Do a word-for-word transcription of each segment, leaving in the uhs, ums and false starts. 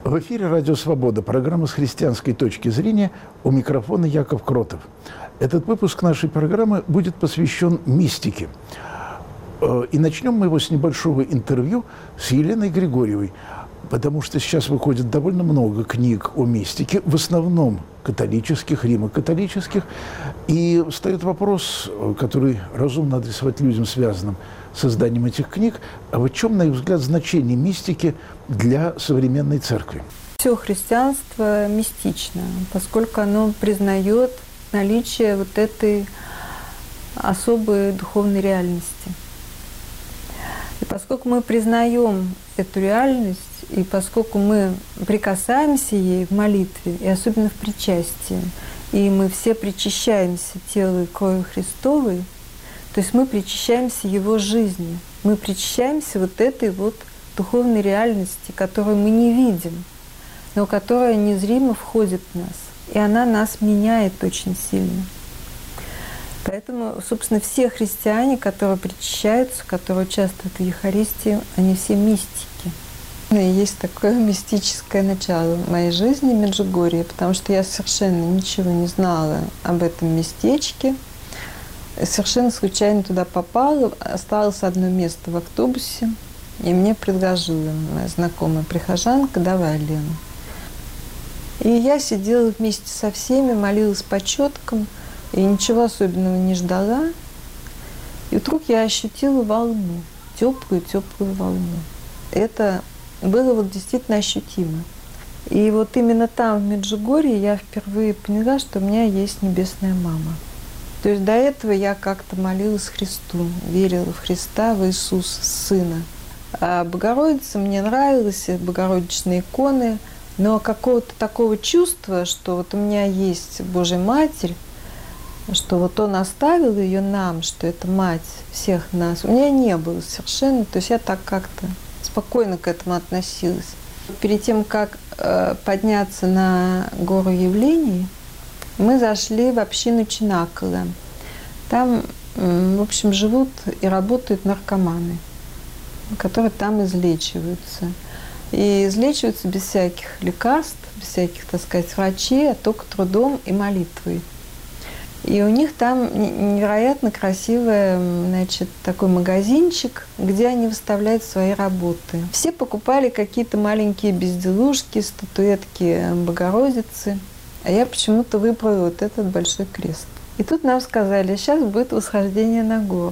В эфире «Радио Свобода», программа «С христианской точки зрения», у микрофона Яков Кротов. Этот выпуск нашей программы будет посвящен мистике. И начнем мы его с небольшого интервью с Еленой Григорьевой, потому что сейчас выходит довольно много книг о мистике, в основном католических, римо-католических, и встает вопрос, который разумно адресовать людям, связанным с созданием этих книг, а в чем, на их взгляд, значение мистики для современной церкви? Все христианство мистично, поскольку оно признает наличие вот этой особой духовной реальности. И поскольку мы признаем эту реальность, и поскольку мы прикасаемся ей в молитве, и особенно в причастии, и мы все причащаемся телу и крови Христовой, то есть мы причащаемся Его жизни, мы причащаемся вот этой вот духовной реальности, которую мы не видим, но которая незримо входит в нас, и она нас меняет очень сильно. Поэтому, собственно, все христиане, которые причащаются, которые участвуют в Евхаристии, они все мистики. И есть такое мистическое начало в моей жизни в Меджугорье, потому что я совершенно ничего не знала об этом местечке. Совершенно случайно туда попала, осталось одно место в автобусе, и мне предложила моя знакомая прихожанка: «Давай, Лена». И я сидела вместе со всеми, молилась по четкам, и ничего особенного не ждала. И вдруг я ощутила волну, теплую-теплую волну. Это было вот действительно ощутимо. И вот именно там, в Меджугорье, я впервые поняла, что у меня есть небесная мама. То есть до этого я как-то молилась Христу, верила в Христа, в Иисуса, Сына. А Богородица мне нравилась, богородичные иконы, но какого-то такого чувства, что вот у меня есть Божья Матерь, что вот Он оставил ее нам, что это мать всех нас, у меня не было совершенно. То есть я так как-то спокойно к этому относилась. Перед тем, как э, подняться на гору явлений, мы зашли в общину Чинакала. Там, э, в общем, живут и работают наркоманы, которые там излечиваются. И излечиваются без всяких лекарств, без всяких, так сказать, врачей, а только трудом и молитвой. И у них там невероятно красивый, значит, такой магазинчик, где они выставляют свои работы. Все покупали какие-то маленькие безделушки, статуэтки Богородицы, а я почему-то выбрала вот этот большой крест. И тут нам сказали: сейчас будет восхождение на гору.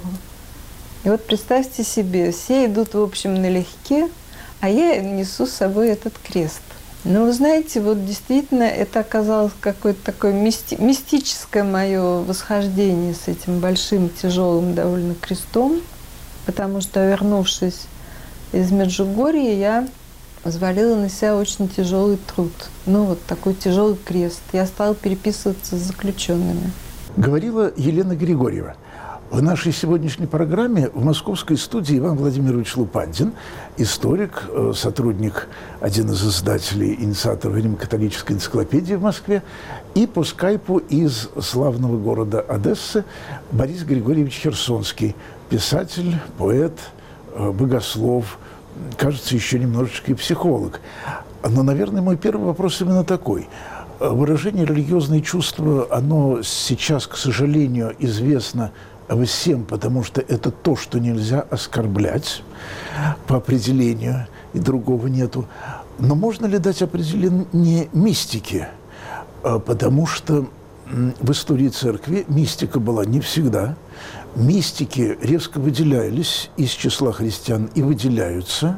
И вот представьте себе, все идут, в общем, налегке, а я несу с собой этот крест. Но вы знаете, вот действительно это оказалось какое-то такое мисти- мистическое мое восхождение с этим большим, тяжелым довольно крестом, потому что, вернувшись из Меджугорья, я взвалила на себя очень тяжелый труд. Ну вот такой тяжелый крест. Я стала переписываться с заключенными. Говорила Елена Григорьева. В нашей сегодняшней программе в московской студии Иван Владимирович Лупандин, историк, сотрудник, один из издателей, инициаторов Римо-католической энциклопедии в Москве, и по скайпу из славного города Одессы Борис Григорьевич Херсонский, писатель, поэт, богослов, кажется, еще немножечко и психолог. Но, наверное, мой первый вопрос именно такой. Выражение «религиозные чувства», оно сейчас, к сожалению, известно всем, потому что это то, что нельзя оскорблять по определению, и другого нету. Но можно ли дать определение мистике? Потому что в истории церкви мистика была не всегда. Мистики резко выделялись из числа христиан и выделяются.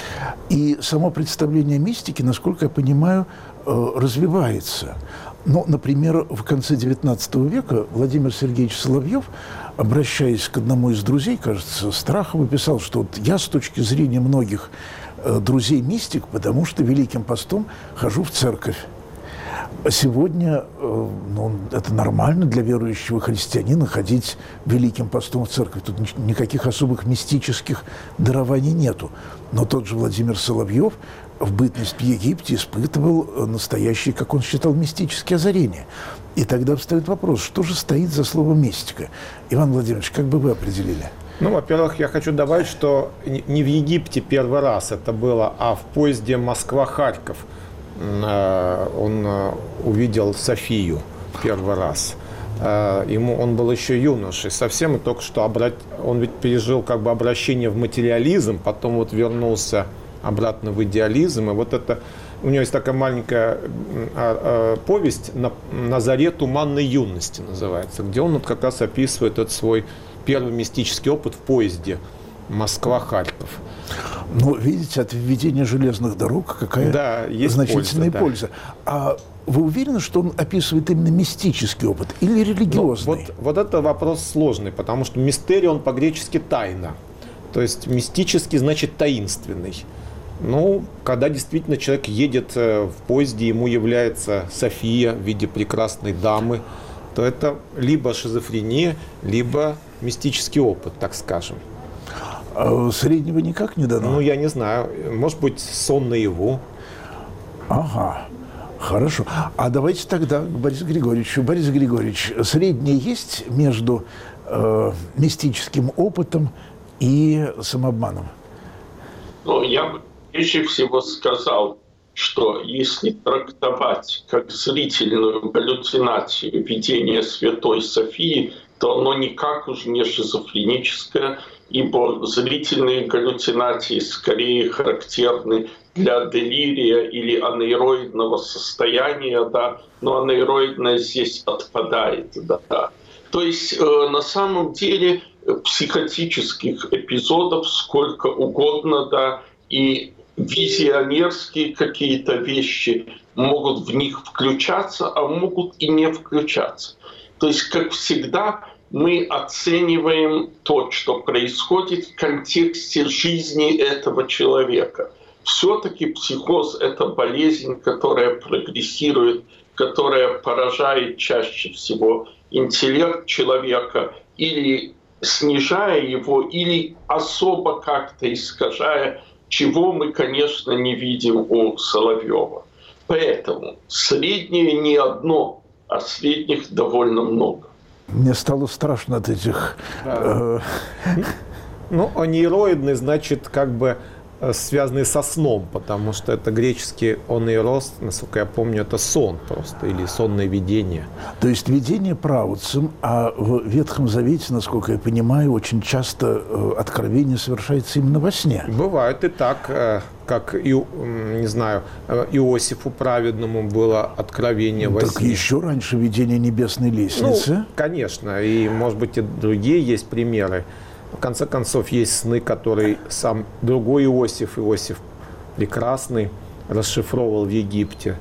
И само представление мистики, насколько я понимаю, развивается. Но, например, в конце девятнадцатого века Владимир Сергеевич Соловьев, обращаясь к одному из друзей, кажется, Страхова, писал, что вот я с точки зрения многих э, друзей мистик, потому что Великим постом хожу в церковь. Сегодня э, ну, это нормально для верующего христианина ходить Великим постом в церковь. Тут ни, никаких особых мистических дарований нету. Но тот же Владимир Соловьев в бытность в Египте испытывал настоящие, как он считал, мистические озарения. И тогда встает вопрос, что же стоит за словом «мистика». Иван Владимирович, как бы вы определили? Ну, во-первых, я хочу добавить, что не в Египте первый раз это было, а в поезде Москва-Харьков он увидел Софию первый раз. Ему, он был еще юношей совсем, и только что обрат... он ведь пережил как бы обращение в материализм, потом вот вернулся обратно в идеализм. И вот это, у него есть такая маленькая а, а, повесть «На, «На заре туманной юности» называется, где он вот как раз описывает этот свой первый мистический опыт в поезде Москва-Харьков. Ну, видите, от введения железных дорог какая да, есть значительная польза. польза. Да. А вы уверены, что он описывает именно мистический опыт или религиозный? Ну, вот, вот это вопрос сложный, потому что мистерий, он по-гречески тайна. То есть мистический значит таинственный. Ну, когда действительно человек едет в поезде, ему является София в виде прекрасной дамы, то это либо шизофрения, либо мистический опыт, так скажем. А среднего никак не дано? Ну, я не знаю. Может быть, сон наяву. Ага. Хорошо. А давайте тогда к Борису Григорьевичу. Борис Григорьевич, среднее есть между э, мистическим опытом и самообманом? Ну, я бы прежде всего сказал, что если трактовать как зрительную галлюцинацию видение Святой Софии, то оно никак уже не шизофреническое, ибо зрительные галлюцинации скорее характерны для делирия или анейроидного состояния, да, но анейроидное здесь отпадает, да. То есть э, на самом деле психотических эпизодов сколько угодно, да, и визионерские какие-то вещи могут в них включаться, а могут и не включаться. То есть, как всегда, мы оцениваем то, что происходит в контексте жизни этого человека. Все-таки психоз – это болезнь, которая прогрессирует, которая поражает чаще всего интеллект человека или снижая его, или особо как-то искажая, чего мы, конечно, не видим у Соловьева. Поэтому среднее не одно, а средних довольно много. Мне стало страшно от этих... Да. Э... Ну, анейроидный, значит, как бы связанный со сном, потому что это греческий онейрос, насколько я помню, это сон просто, или сонное видение. То есть видение праотцем, а в Ветхом Завете, насколько я понимаю, очень часто откровение совершается именно во сне. Бывает и так, как, и, не знаю, Иосифу праведному было откровение во так сне. Так еще раньше видение небесной лестницы. Ну, конечно, и, может быть, и другие есть примеры. В конце концов, есть сны, которые сам другой Иосиф, Иосиф прекрасный, расшифровывал в Египте.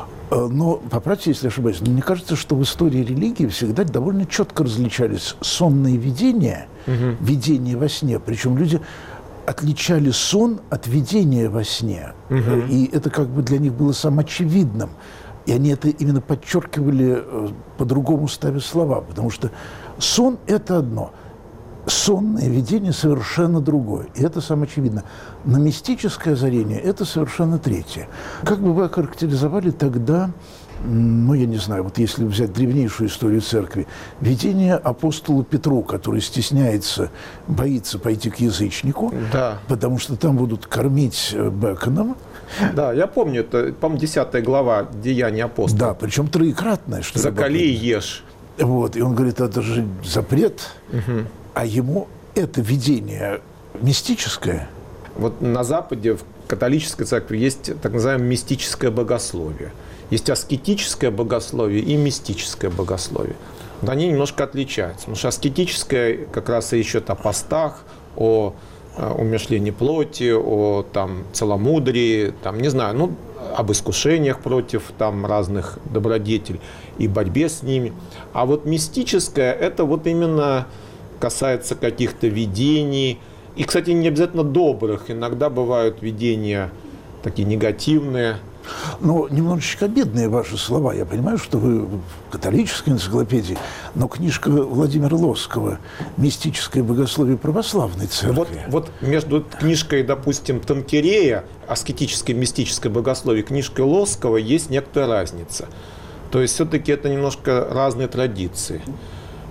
Но, поправьте, если ошибаюсь, но мне кажется, что в истории религии всегда довольно четко различались сонные видения, угу. видения во сне. Причем люди отличали сон от видения во сне. Угу. И это как бы для них было самоочевидным. И они это именно подчеркивали, по-другому ставя слова. Потому что сон – это одно – сонное видение совершенно другое. И это самоочевидно. Но мистическое озарение – это совершенно третье. Как бы вы охарактеризовали тогда, ну, я не знаю, вот если взять древнейшую историю церкви, видение апостолу Петру, который стесняется, боится пойти к язычнику, да. потому что там будут кормить беконом. Да, я помню, это, по-моему, десятая глава Деяний апостолов. Да, причем троекратное. Что «Закали и ешь». Вот, и он говорит, это же запрет. Угу. А ему это видение мистическое? Вот на Западе, в католической церкви, есть так называемое мистическое богословие. Есть аскетическое богословие и мистическое богословие. Вот они немножко отличаются. Потому что аскетическое как раз речь идет о постах, о умерщвлении плоти, о там, целомудрии, там, не знаю, ну, об искушениях против там, разных добродетелей и борьбе с ними. А вот мистическое – это вот именно... касается каких-то видений. И, кстати, не обязательно добрых. Иногда бывают видения такие негативные. Ну, немножечко обидные ваши слова. Я понимаю, что вы в католической энциклопедии, но книжка Владимира Лосского «Мистическое богословие православной церкви». Вот, вот между книжкой, допустим, Танкерея, аскетическое мистическое богословие, и книжкой Лосского есть некоторая разница. То есть все-таки это немножко разные традиции.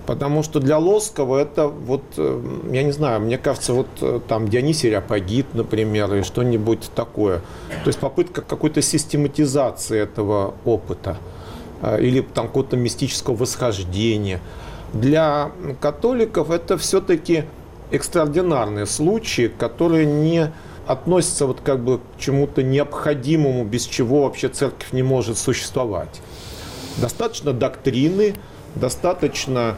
Потому что для Лосского это вот, я не знаю, мне кажется, вот там Дионисий Ареопагит, например, или что-нибудь такое. То есть попытка какой-то систематизации этого опыта или там какого-то мистического восхождения. Для католиков это все-таки экстраординарные случаи, которые не относятся вот как бы к чему-то необходимому, без чего вообще церковь не может существовать. Достаточно доктрины, достаточно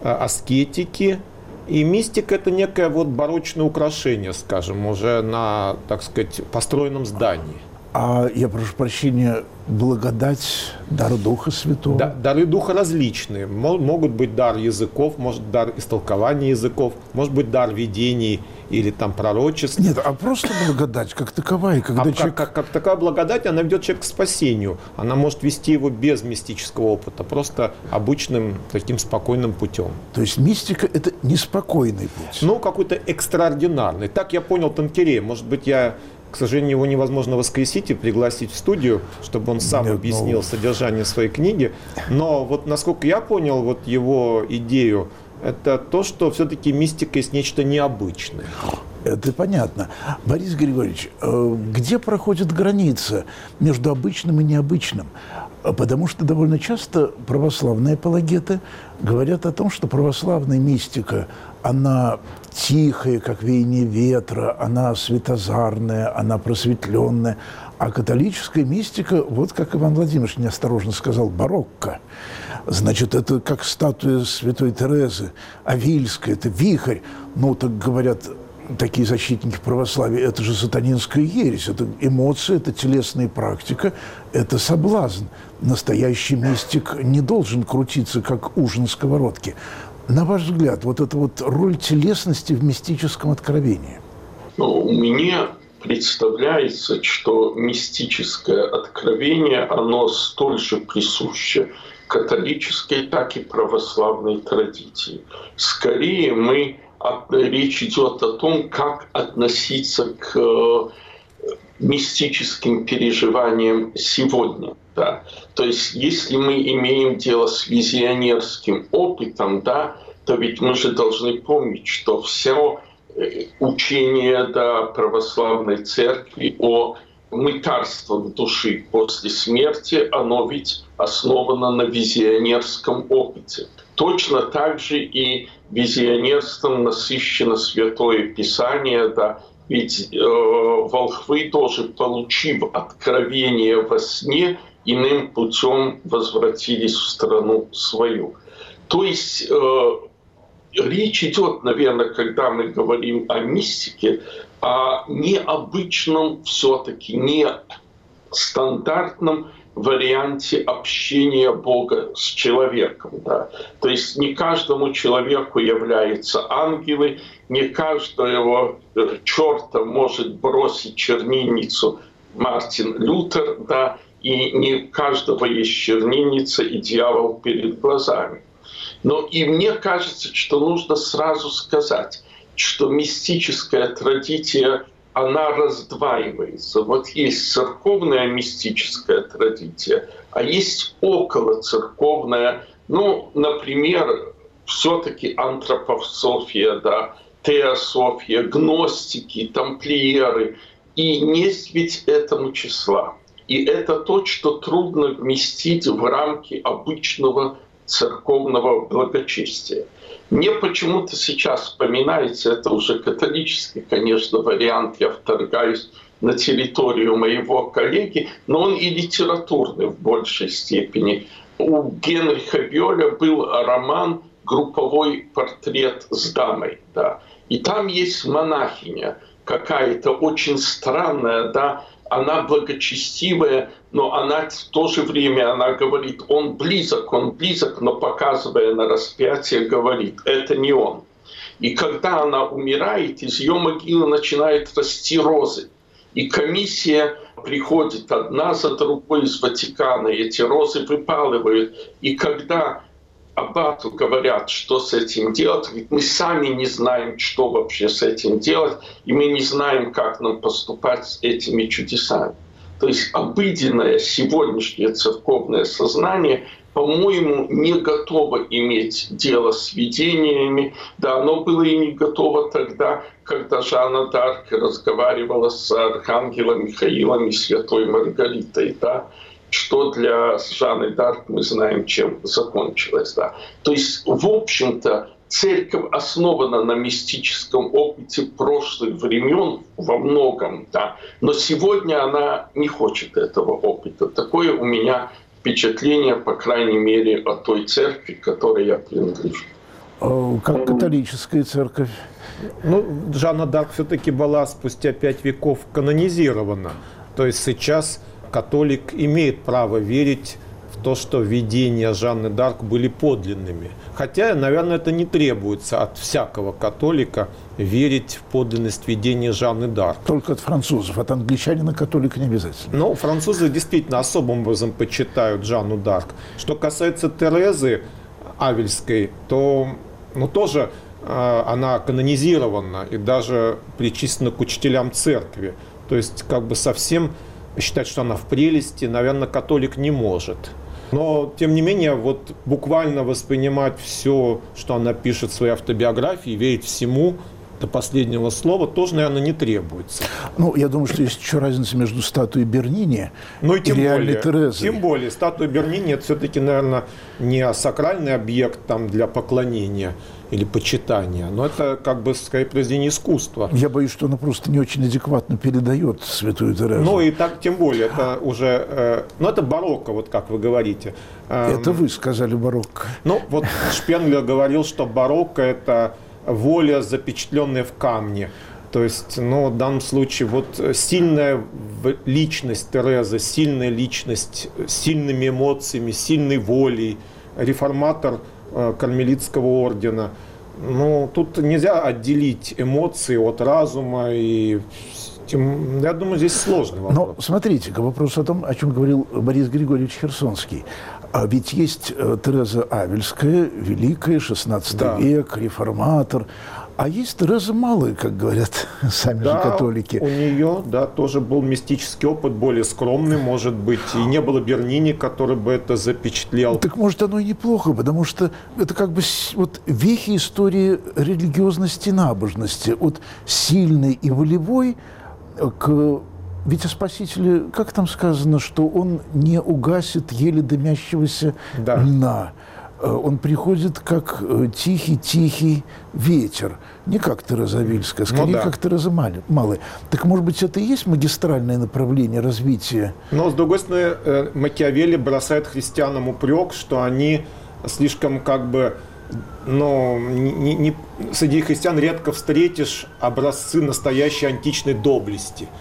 аскетики, и мистика – это некое вот барочное украшение, скажем, уже на, так сказать, построенном здании. А я прошу прощения, благодать, дар Духа Святого? Да, дары Духа различные. Могут быть дар языков, может дар истолкования языков, может быть дар видений или там пророчеств. Нет, а просто благодать как таковая. Когда а человек... как, как, как такая благодать, она ведет человека к спасению. Она может вести его без мистического опыта, просто обычным таким спокойным путем. То есть мистика – это неспокойный путь? Ну, какой-то экстраординарный. Так я понял Танкерея. Может быть, я... К сожалению, его невозможно воскресить и пригласить в студию, чтобы он сам Нет, объяснил ну... содержание своей книги. Но вот насколько я понял вот его идею, это то, что все-таки мистика есть нечто необычное. Это понятно. Борис Григорьевич, где проходит граница между обычным и необычным? Потому что довольно часто православные апологеты говорят о том, что православная мистика, она тихая, как веяние ветра, она светозарная, она просветленная. А католическая мистика, вот как Иван Владимирович неосторожно сказал, барокко. Значит, это как статуя святой Терезы, Авильская, это вихрь. Ну, так говорят такие защитники православия, это же сатанинская ересь, это эмоции, это телесная практика, это соблазн. Настоящий мистик не должен крутиться, как ужин в сковородке. На ваш взгляд, вот эта вот роль телесности в мистическом откровении? Ну, мне представляется, что мистическое откровение, оно столь же присуще католической, так и православной традиции. Скорее мы речь идет о том, как относиться к мистическим переживаниям сегодня. Да. То есть, если мы имеем дело с визионерским опытом, да, то ведь мы же должны помнить, что все учение да, православной церкви о мытарствах души после смерти, оно ведь основано на визионерском опыте. Точно так же и визионерством насыщено Святое Писание, да, ведь э, волхвы тоже, получив откровение во сне, иным путем возвратились в страну свою. То есть э, речь идет, наверное, когда мы говорим о мистике, о необычном все-таки, не стандартном варианте общения Бога с человеком. Да. То есть не каждому человеку являются ангелы, не каждого черта может бросить чернильницу Мартин Лютер, да, и не каждого есть чернильница и дьявол перед глазами. Но и мне кажется, что нужно сразу сказать, что мистическая традиция, она раздваивается. Вот есть церковная мистическая традиция, а есть околоцерковная, ну, например, все-таки антропософия, да, теософия, гностики, тамплиеры. И нет ведь этому числа. И это то, что трудно вместить в рамки обычного церковного благочестия. Мне почему-то сейчас вспоминается, это уже католический, конечно, вариант, я вторгаюсь на территорию моего коллеги, но он и литературный в большей степени. У Генриха Бёля был роман «Групповой портрет с дамой». Да. И там есть монахиня, какая-то очень странная, да, она благочестивая, но она в то же время, она говорит, он близок, он близок, но показывая на распятие, говорит, это не он. И когда она умирает, из ее могилы начинают расти розы. И комиссия приходит одна за другой из Ватикана, и эти розы выпалывают. И когда аббату говорят, что с этим делать, говорит, мы сами не знаем, что вообще с этим делать, и мы не знаем, как нам поступать с этими чудесами. То есть обыденное сегодняшнее церковное сознание, по-моему, не готово иметь дело с видениями. Да, оно было и не готово тогда, когда Жанна д'Арк разговаривала с архангелом Михаилом и святой Маргаритой, да, что для Жанны д'Арк мы знаем, чем закончилось. Да. То есть, в общем-то, церковь основана на мистическом опыте прошлых времен во многом, да, но сегодня она не хочет этого опыта. Такое у меня впечатление, по крайней мере, о той церкви, к которой я принадлежу. Как католическая церковь? Ну, Жанна д'Арк все-таки была спустя пять веков канонизирована. То есть сейчас католик имеет право верить в то, что видения Жанны д'Арк были подлинными. Хотя, наверное, это не требуется от всякого католика верить в подлинность видения Жанны д'Арк. Только от французов, от англичанина католика не обязательно. Ну, французы действительно особым образом почитают Жанну д'Арк. Что касается Терезы Авильской, то ну, тоже э, она канонизирована и даже причислена к учителям церкви. То есть, как бы совсем считать, что она в прелести, наверное, католик не может. Но, тем не менее, вот буквально воспринимать все, что она пишет в своей автобиографии, верить всему до последнего слова, тоже, наверное, не требуется. Ну, я думаю, что есть еще разница между статуей Бернини ну, и, тем и реальной более, Терезой. Тем более, статуя Бернини – это все-таки, наверное, не сакральный объект там, для поклонения или почитания, но это как бы, скорее, произведение искусства. Я боюсь, что она просто не очень адекватно передает святую Терезу. Ну и так, тем более, это уже, э, ну это барокко, вот как вы говорите. Это вы сказали барокко. Ну вот Шпенглер говорил, что барокко – это воля, запечатленная в камне. То есть, ну, в данном случае, вот сильная личность Терезы, сильная личность, с сильными эмоциями, сильной волей, реформатор э, кармелитского ордена. Ну, тут нельзя отделить эмоции от разума, и тем, я думаю, здесь сложный вопрос. Но смотрите, к вопросу о том, о чем говорил Борис Григорьевич Херсонский. А ведь есть Тереза Авильская, великая, шестнадцатый да. век, реформатор. А есть Тереза Малая, как говорят сами да, же католики. У нее, да, тоже был мистический опыт, более скромный, может быть. И не было Бернини, который бы это запечатлел. Так может оно и неплохо, потому что это как бы вот вехи истории религиозности и набожности. От сильной и волевой к... Ведь о Спасителе, как там сказано, что он не угасит еле дымящегося да. льна. Он приходит как тихий-тихий ветер. Не как Тереза Авильская, скорее ну, да. как Тереза Малая. Так, может быть, это и есть магистральное направление развития? Но, с другой стороны, Макиавелли бросает христианам упрек, что они слишком как бы... Но не, не, среди христиан редко встретишь образцы настоящей античной доблести.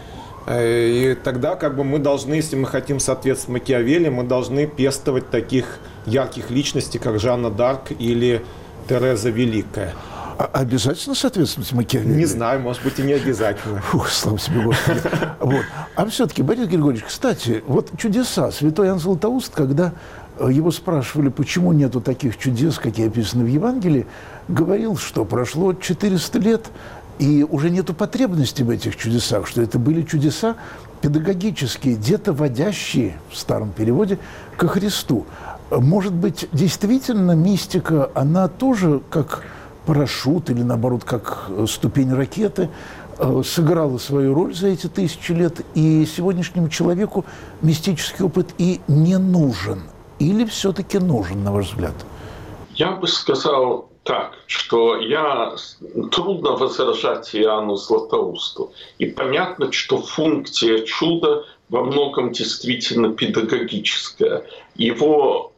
И тогда как бы мы должны, если мы хотим соответствовать Макиавелли, мы должны пестовать таких ярких личностей, как Жанна д'Арк или Тереза Великая. А обязательно соответствовать Макиавелли? Не знаю, может быть, и не обязательно. Фух, слава тебе, Господи. Вот. А все-таки, Борис Григорьевич, кстати, вот чудеса. Святой Иоанн Златоуст, когда его спрашивали, почему нету таких чудес, какие описаны в Евангелии, говорил, что прошло четыреста лет, и уже нету потребности в этих чудесах, что это были чудеса педагогические, детоводящие, в старом переводе, ко Христу. Может быть, действительно мистика, она тоже как парашют или, наоборот, как ступень ракеты, сыграла свою роль за эти тысячи лет, и сегодняшнему человеку мистический опыт и не нужен? Или все-таки нужен, на ваш взгляд? Я бы сказал так, что я трудно возражать Иоанну Златоусту. И понятно, что функция чуда во многом действительно педагогическая. Его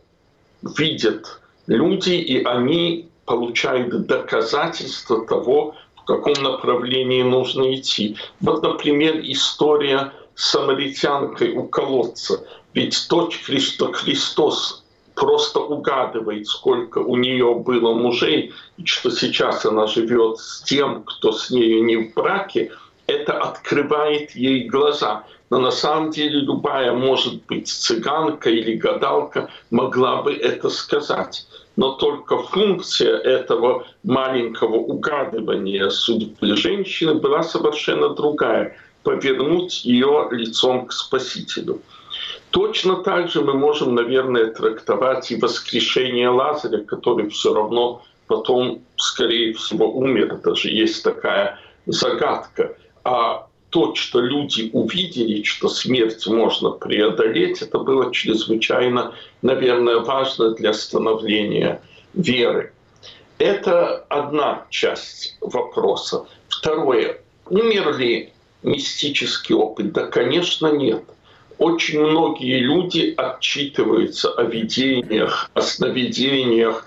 видят люди, и они получают доказательства того, в каком направлении нужно идти. Вот, например, история с самаритянкой у колодца. Ведь то, что Христос просто угадывает, сколько у нее было мужей, и что сейчас она живет с тем, кто с нею не в браке, это открывает ей глаза. Но на самом деле любая, может быть, цыганка или гадалка могла бы это сказать. Но только функция этого маленького угадывания судьбы женщины была совершенно другая. повернуть ее лицом к Спасителю. Точно так же мы можем, наверное, трактовать и воскрешение Лазаря, который все равно потом, скорее всего, умер. Даже есть такая загадка. А то, что люди увидели, что смерть можно преодолеть, это было чрезвычайно, наверное, важно для становления веры. Это одна часть вопроса. Второе. Умер ли мистический опыт? Да, конечно, нет. Очень многие люди отчитываются о видениях, о сновидениях,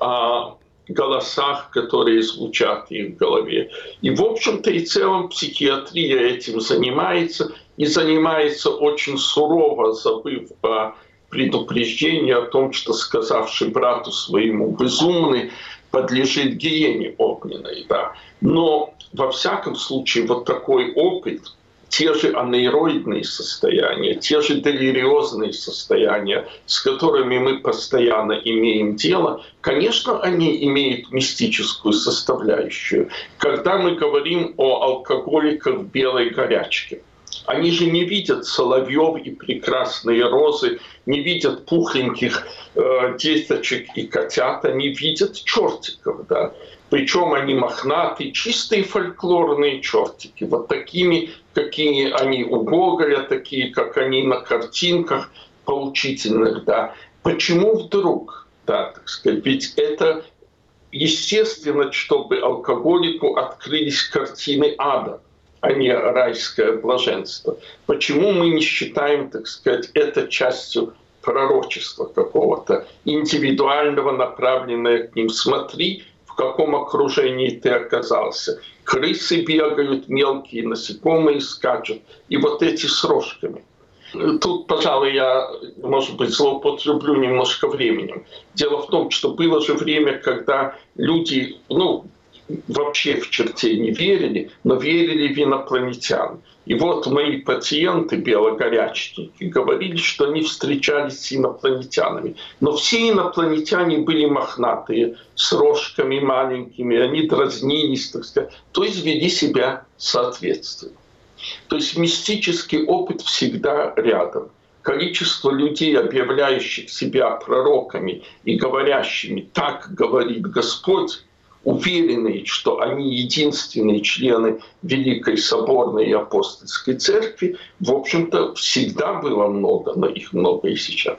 о голосах, которые звучат в их голове. И, в общем-то, и целом психиатрия этим занимается, и занимается очень сурово, забыв о предупреждении о том, что, сказавший брату своему безумный, подлежит гиене огненной. Да. Но, во всяком случае, вот такой опыт, те же анейроидные состояния, те же делириозные состояния, с которыми мы постоянно имеем дело, конечно, они имеют мистическую составляющую. Когда мы говорим о алкоголиках в белой горячке, они же не видят соловьев и прекрасные розы, не видят пухленьких э, деточек и котят, они видят чертиков, да. Причем они мохнатые, чистые фольклорные чертики, вот такими, какие они у Гоголя, такие, как они на картинках поучительных, да. Почему вдруг, да, так сказать, ведь это естественно, чтобы алкоголику открылись картины ада, а не райское блаженство. Почему мы не считаем, так сказать, это частью пророчества какого-то, индивидуального, направленного к ним? Смотри, в каком окружении ты оказался. Крысы бегают, мелкие насекомые скачут, и вот эти с рожками. Тут, пожалуй, я, может быть, злоупотреблю немножко временем. Дело в том, что было же время, когда люди, ну, вообще в черте не верили, но верили в инопланетян. И вот мои пациенты, белогорячники, говорили, что они встречались с инопланетянами. Но все инопланетяне были мохнатые, с рожками маленькими, они дразнились, так сказать, то есть вели себя соответственно. То есть мистический опыт всегда рядом. Количество людей, объявляющих себя пророками и говорящими «так говорит Господь», уверенные, что они единственные члены Великой Соборной и Апостольской Церкви, в общем-то, всегда было много, но их много и сейчас.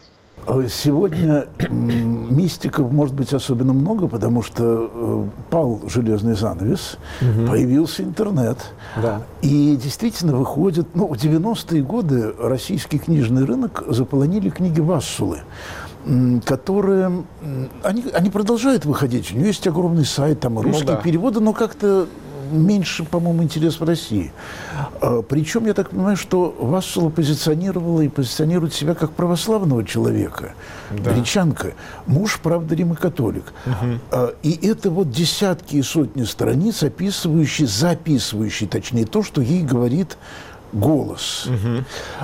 Сегодня мистиков может быть особенно много, потому что пал железный занавес, угу. появился интернет. Да. И действительно выходит, ну, в девяностые годы российский книжный рынок заполонили книги Вассулы, которые, они, они продолжают выходить. У нее есть огромный сайт, там русские ну, да. переводы, но как-то меньше, по-моему, интерес в России. Причем, я так понимаю, что Вассула позиционировала и позиционирует себя как православного человека, да. гречанка. Муж, правда, римокатолик. Угу. И это вот десятки и сотни страниц, описывающие, записывающие, точнее, то, что ей говорит голос. Угу.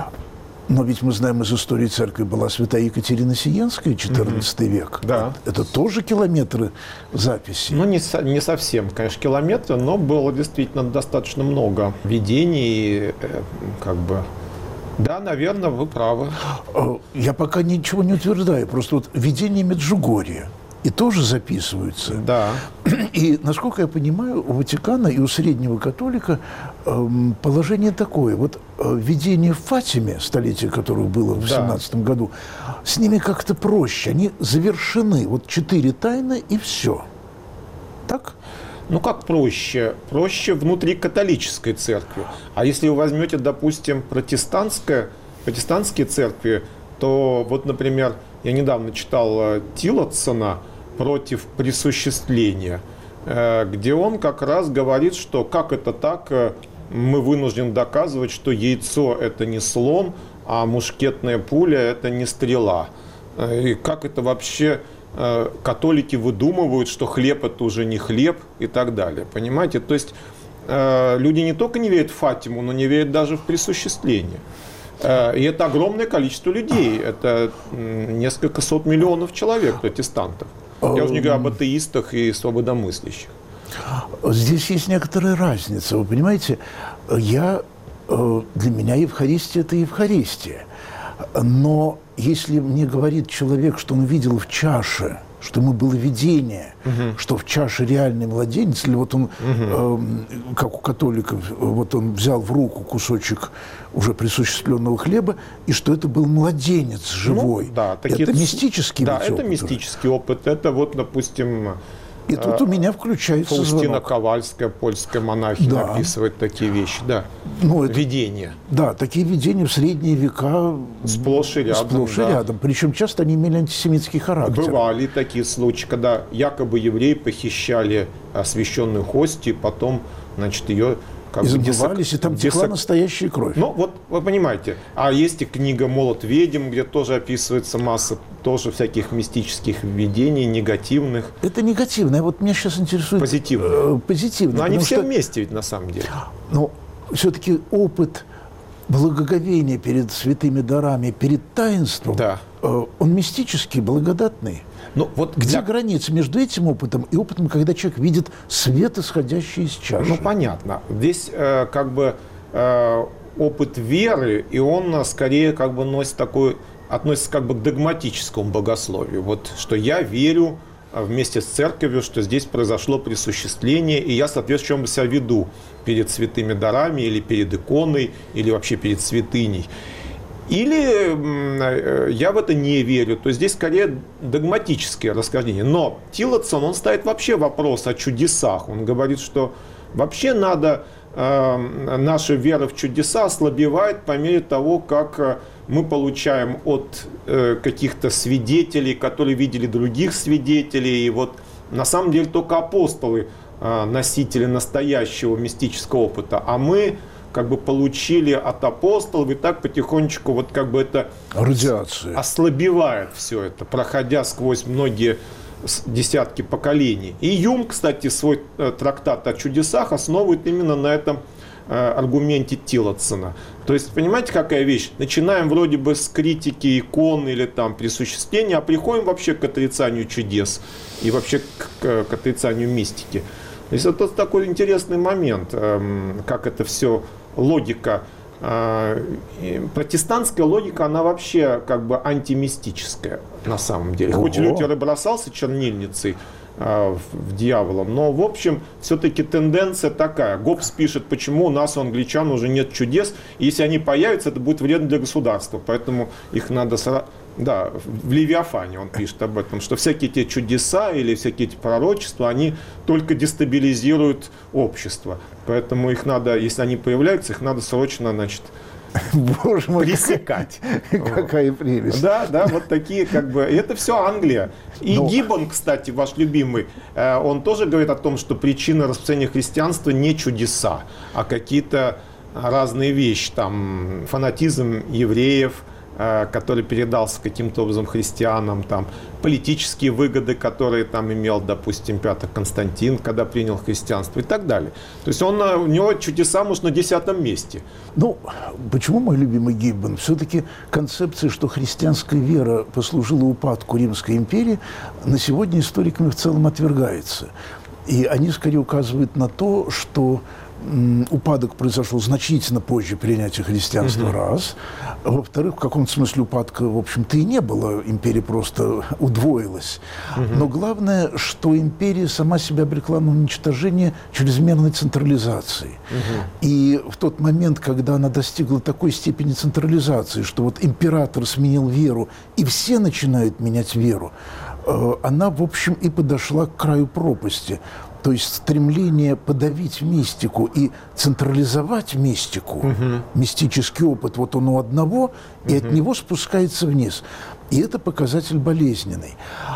Но ведь мы знаем, из истории церкви была святая Екатерина Сиенская, четырнадцатый mm-hmm. век. Да. Это тоже километры записей? Ну, не, со, не совсем, конечно, километры, но было действительно достаточно много видений, э, как бы... Да, наверное, вы правы. Я пока ничего не утверждаю, просто вот видение Меджугорья. И тоже записываются. Да. И, насколько я понимаю, у Ватикана и у среднего католика эм, положение такое. Вот э, видение в Фатиме, столетие которого было в семнадцатом году, с ними как-то проще. Они завершены. Вот четыре тайны и все. Так? Ну, как проще? Проще внутри католической церкви. А если вы возьмете, допустим, протестантское, протестантские церкви, то вот, например, я недавно читал Тиллотсона «Против присуществления», где он как раз говорит, что как это так, мы вынуждены доказывать, что яйцо – это не слон, а мушкетная пуля – это не стрела. И как это вообще католики выдумывают, что хлеб – это уже не хлеб и так далее. Понимаете? То есть люди не только не верят в Фатиму, но не верят даже в присуществление. И это огромное количество людей. Это несколько сот миллионов человек, протестантов. Я уже не говорю об атеистах и свободомыслящих. Здесь есть некоторая разница. Вы понимаете, я Для меня Евхаристия – это Евхаристия. Но если мне говорит человек, что он видел в чаше, что ему было видение, угу. что в чаше реальный младенец, или вот он, угу. э, как у католиков, вот он взял в руку кусочек уже присуществленного хлеба, и что это был младенец живой. Ну, да, такие... Это мистический да, опыт. Да, это мистический уже. опыт. Это вот, допустим... И тут у меня включается Фаустина звонок. Ковальская, польская монахиня, да. описывает такие вещи. Да. Ну, это, видения. Да, такие видения в средние века сплошь и рядом. Сплошь да. и рядом. Причем часто они имели антисемитский характер. Бывали такие случаи, когда якобы евреи похищали освященную хостию, потом, значит, ее... Как Избывались, десок... и там текла десок... настоящая кровь. Ну, вот вы понимаете. А есть и книга «Молот ведьм», где тоже описывается масса тоже всяких мистических видений, негативных. Это негативное. Вот меня сейчас интересует... Позитивное. Э, позитивное. Но они все что... вместе ведь на самом деле. Но все-таки опыт благоговения перед святыми дарами, перед таинством, да. э, он мистический, благодатный. Ну, вот Где для... граница между этим опытом и опытом, когда человек видит свет, исходящий из чаши? Ну, понятно. Здесь э, как бы э, опыт веры, и он э, скорее как бы носит такой, относится как бы к догматическому богословию. Вот, что я верю э, вместе с церковью, что здесь произошло присуществление, и я, соответственно, себя веду перед святыми дарами, или перед иконой, или вообще перед святыней. Или я в это не верю, то здесь скорее догматическое расхождение. Но Тиллотсон, он ставит вообще вопрос о чудесах. Он говорит, что вообще надо, э, наша вера в чудеса ослабевает по мере того, как мы получаем от э, каких-то свидетелей, которые видели других свидетелей. И вот на самом деле только апостолы э, носители настоящего мистического опыта, а мы... как бы получили от апостолов, и так потихонечку вот как бы это радиация ослабевает все это, проходя сквозь многие десятки поколений. И Юм, кстати, свой трактат о чудесах основывает именно на этом аргументе Тиллотсона. То есть, понимаете, какая вещь? Начинаем вроде бы с критики икон или там присуществления, а приходим вообще к отрицанию чудес и вообще к, к отрицанию мистики. То есть это такой интересный момент, как это все логика. Протестантская логика, она вообще как бы антимистическая на самом деле. Ого. Хоть Лютер и бросался чернильницей в дьявола, но в общем все-таки тенденция такая. Гоббс пишет, почему у нас у англичан уже нет чудес, и если они появятся, это будет вредно для государства, поэтому их надо... Да, в Левиафане он пишет об этом, что всякие эти чудеса или всякие эти пророчества, они только дестабилизируют общество. Поэтому их надо, если они появляются, их надо срочно, значит, Боже мой, пресекать. Какая прелесть. Да, да, вот такие как бы. И это все Англия. И Но... Гиббон, кстати, ваш любимый, он тоже говорит о том, что причина распространения христианства не чудеса, а какие-то разные вещи, там фанатизм евреев, который передался каким-то образом христианам, там, политические выгоды, которые там имел, допустим, император Константин, когда принял христианство и так далее. То есть он, у него чудеса, может, на десятом месте. Ну, почему мой любимый Гиббон? Все-таки концепция, что христианская вера послужила упадку Римской империи, на сегодня историками в целом отвергается. И они скорее указывают на то, что упадок произошел значительно позже принятия христианства, угу. раз. Во-вторых, в каком-то смысле упадка, в общем-то, и не было. Империя просто удвоилась. Угу. Но главное, что империя сама себя обрекла на уничтожение чрезмерной централизации. Угу. И в тот момент, когда она достигла такой степени централизации, что вот император сменил веру, и все начинают менять веру, она, в общем, и подошла к краю пропасти. То есть стремление подавить мистику и централизовать мистику, угу. мистический опыт, вот он у одного, и угу. от него спускается вниз. И это показатель болезненный.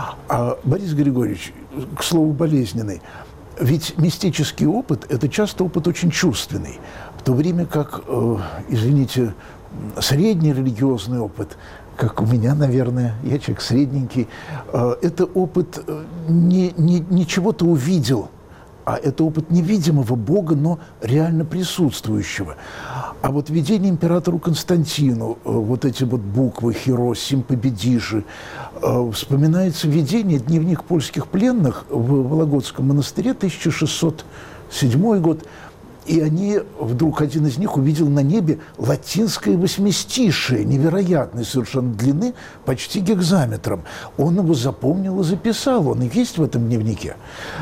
А, Борис Григорьевич, к слову, болезненный, ведь мистический опыт – это часто опыт очень чувственный, в то время как, э, извините, средний религиозный опыт – как у меня, наверное, я человек средненький, это опыт не, не, не чего-то увидел, а это опыт невидимого Бога, но реально присутствующего. А вот видение императору Константину, вот эти вот буквы «Хирос», «Симпобедиши», вспоминается видение, дневник польских пленных в Вологодском монастыре, тысяча шестьсот седьмой год. и они, вдруг один из них увидел на небе латинское восьмистишие невероятной совершенно длины, почти гекзаметром. Он его запомнил и записал, он и есть в этом дневнике.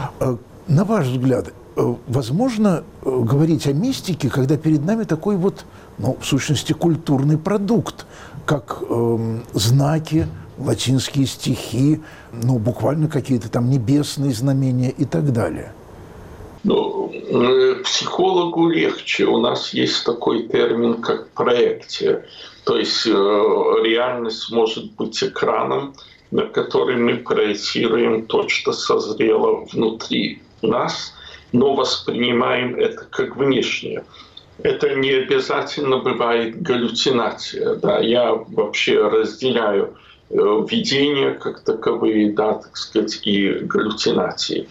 На ваш взгляд, возможно говорить о мистике, когда перед нами такой вот, ну, в сущности, культурный продукт, как э, знаки, латинские стихи, ну, буквально какие-то там небесные знамения и так далее? Ну, психологу легче. У нас есть такой термин, как проекция. То есть э, реальность может быть экраном, на который мы проецируем то, что созрело внутри нас, но воспринимаем это как внешнее. Это не обязательно бывает галлюцинация. Да? Я вообще разделяю видения как таковые, да, так сказать, и галлюцинации.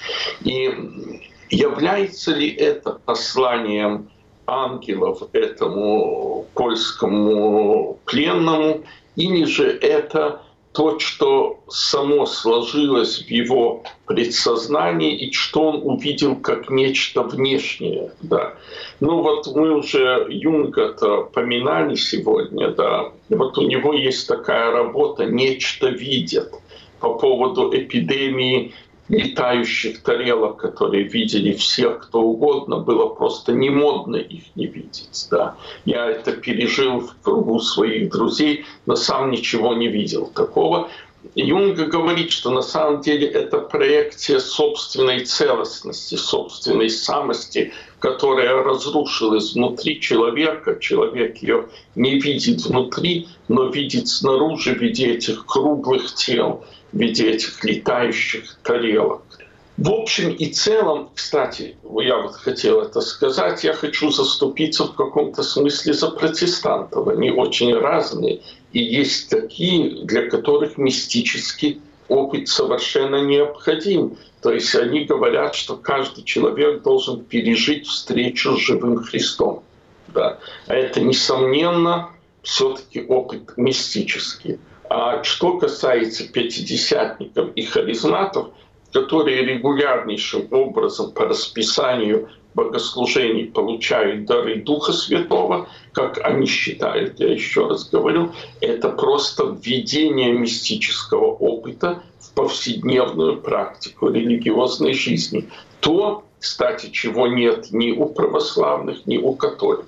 И является ли это посланием ангелов этому польскому пленному, или же это то, что само сложилось в его предсознании и что он увидел как нечто внешнее. Да. Ну вот мы уже Юнга-то поминали сегодня, да. Вот у него есть такая работа «Нечто видят» по поводу эпидемии летающих тарелок, которые видели все, кто угодно, было просто не модно их не видеть. Да. Я это пережил в кругу своих друзей, но сам ничего не видел такого. Юнга говорит, что на самом деле это проекция собственной целостности, собственной самости, которая разрушилась внутри человека. Человек ее не видит внутри, но видит снаружи в виде этих круглых тел, в виде этих летающих тарелок. В общем и целом, кстати, я вот хотел это сказать, я хочу заступиться в каком-то смысле за протестантов. Они очень разные, и есть такие, для которых мистический опыт совершенно необходим. То есть они говорят, что каждый человек должен пережить встречу с живым Христом. Да. А это, несомненно, все-таки опыт мистический. А что касается пятидесятников и харизматов, которые регулярнейшим образом по расписанию богослужений получают дары Духа Святого, как они считают, я еще раз говорю, это просто введение мистического опыта в повседневную практику религиозной жизни. То, кстати, чего нет ни у православных, ни у католиков.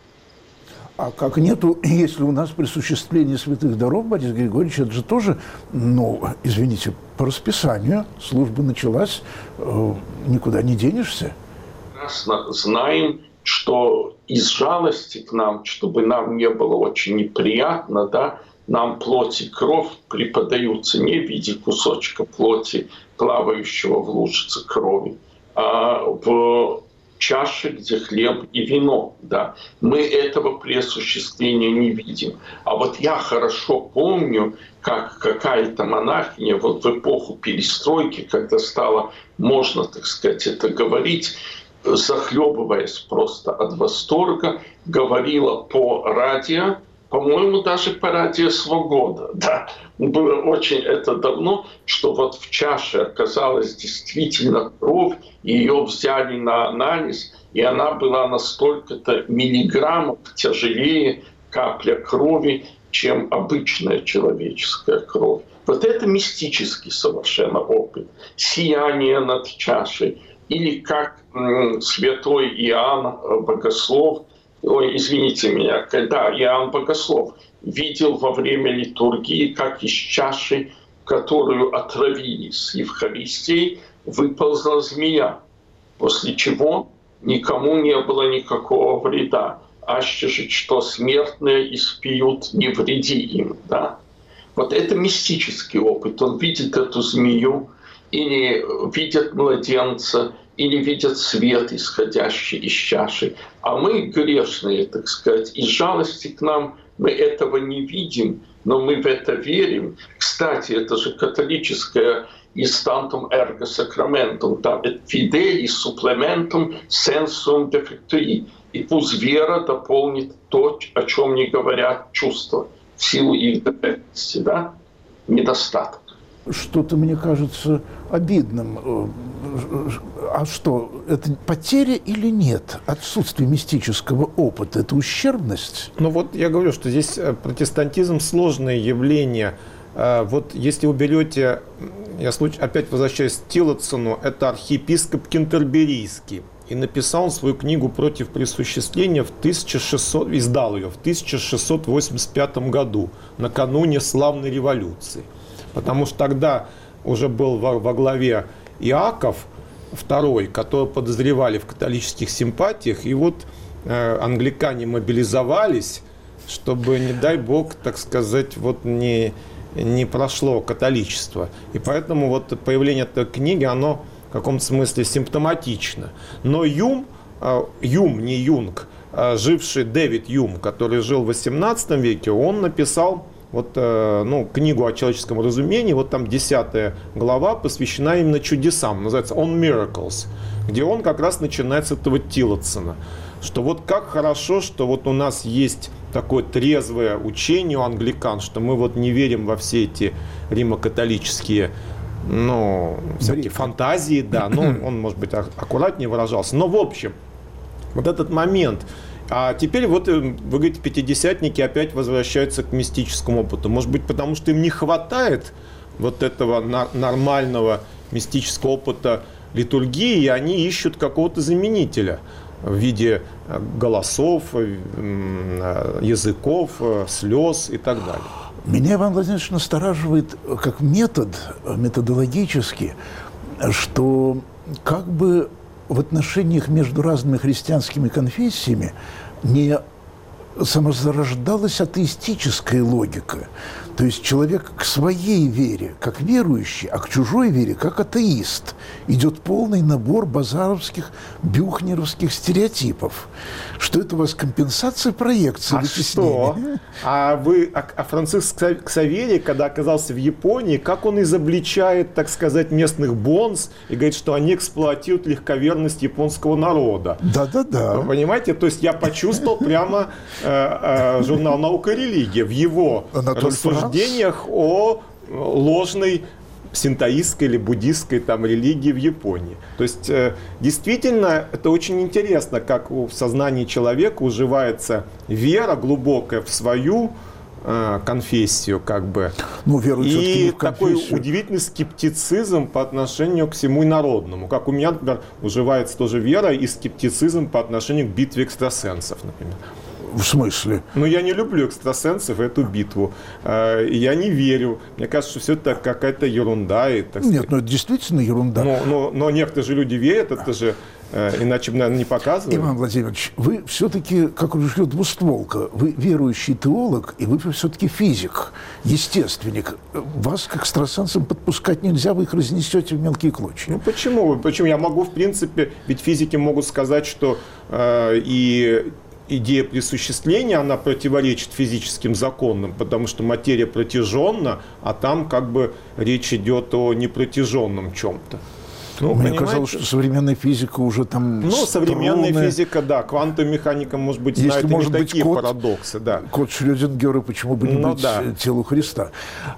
А как нету, если у нас присуществление святых даров, Борис Григорьевич, это же тоже, ну, извините, по расписанию служба началась, э, никуда не денешься. Прекрасно знаем, что из жалости к нам, чтобы нам не было очень неприятно, да, нам плоть и кровь преподаются не в виде кусочка плоти, плавающего в лужице крови, а в чаши, где хлеб и вино. Да. Мы этого пресуществления не видим. А вот я хорошо помню, как какая-то монахиня вот в эпоху перестройки, когда стало можно, так сказать, это говорить, захлебываясь просто от восторга, говорила по радио, по-моему, даже по радио «Свобода». Да. Было очень это давно, что вот в чаше оказалась действительно кровь, и ее взяли на анализ, и она была на столько-то миллиграммов тяжелее капля крови, чем обычная человеческая кровь. Вот это мистический совершенно опыт. Сияние над чашей. Или как м, святой Иоанн Богослов, ой, извините меня, когда Иоанн Богослов видел во время литургии, как из чаши, которую отравили с Евхаристией, выползла змея, после чего никому не было никакого вреда. Аще же, что смертные испьют, не вреди им. Да? Вот это мистический опыт. Он видит эту змею, или видит младенца, или видят свет, исходящий из чаши. А мы, грешные, так сказать, из жалости к нам, мы этого не видим, но мы в это верим. Кстати, это же католическое «Instantem ergo sacramentum», да, «et fidei supplementum sensum defectui». И пусть вера дополнит то, о чем не говорят чувства, в силу их дефектности, да, недостатка. что-то, мне кажется, обидным. А что, это потеря или нет? Отсутствие мистического опыта – это ущербность? Ну вот я говорю, что здесь протестантизм – сложное явление. Вот если вы берете, я опять возвращаюсь к Тиллотсону, это архиепископ Кентерберийский. И написал он свою книгу «Против присуществления» в тысяча шестьсот, издал ее в тысяча шестьсот восемьдесят пятом году, накануне славной революции. Потому что тогда уже был во, во главе Иаков второй, которого подозревали в католических симпатиях. И вот э, англикане мобилизовались, чтобы, не дай бог, так сказать, вот не, не прошло католичество. И поэтому вот появление этой книги, оно в каком-то смысле симптоматично. Но Юм, э, Юм, не Юнг, э, живший Дэвид Юм, который жил в восемнадцатом веке, он написал вот, э, ну, книгу о человеческом разумении. Вот там десятая глава посвящена именно чудесам, называется «On Miracles», где он как раз начинает с этого Тиллотсона, что вот как хорошо, что вот у нас есть такое трезвое учение у англикан, что мы вот не верим во все эти римокатолические, ну, всякие фантазии, да, ну, он, может быть, аккуратнее выражался. Но, в общем, вот этот момент. А теперь вот, вы говорите, пятидесятники опять возвращаются к мистическому опыту. Может быть, потому что им не хватает вот этого нормального мистического опыта литургии, и они ищут какого-то заменителя в виде голосов, языков, слез и так далее. Меня, Иван Владимирович, настораживает как метод, методологически, что как бы в отношениях между разными христианскими конфессиями не самозарождалась атеистическая логика. То есть человек к своей вере как верующий, а к чужой вере как атеист. Идет полный набор базаровских, бюхнеровских стереотипов. Что это у вас компенсация проекции? А что? А вы, а, а Франциск Ксаверий, когда оказался в Японии, как он изобличает, так сказать, местных бонз и говорит, что они эксплуатируют легковерность японского народа. Да-да-да. Вы понимаете? То есть я почувствовал прямо э, э, журнал «Наука и религия» в его рассуждениях о ложной синтоистской или буддистской там религии в Японии. То есть э, действительно это очень интересно, как в сознании человека уживается вера глубокая в свою э, конфессию, как бы, ну, веру и такой удивительный скептицизм по отношению к всему инородному. Как у меня, например, уживается тоже вера и скептицизм по отношению к битве экстрасенсов, например. В смысле? Ну, я не люблю экстрасенсов, эту битву. Я не верю. Мне кажется, что все это какая-то ерунда. И, так Нет, ну это действительно ерунда. Но, но, но некоторые же люди верят, это же иначе бы, наверное, не показывают. Иван Владимирович, вы все-таки, как уже двустволка, вы верующий теолог, и вы все-таки физик, естественник. Вас к экстрасенсам подпускать нельзя, вы их разнесете в мелкие клочья. Ну почему? Почему? Я могу, в принципе, ведь физики могут сказать, что э, и... идея присуществления, она противоречит физическим законам, потому что материя протяженна, а там как бы речь идет о непротяженном чем-то. Ну, мне понимаете? казалось, что современная физика уже там... Ну, современная струны. Физика, да, квантовая механика, может быть, знает и не такие код, парадоксы. Да. Код Шрёдингера, почему бы не ну, быть да. телу Христа.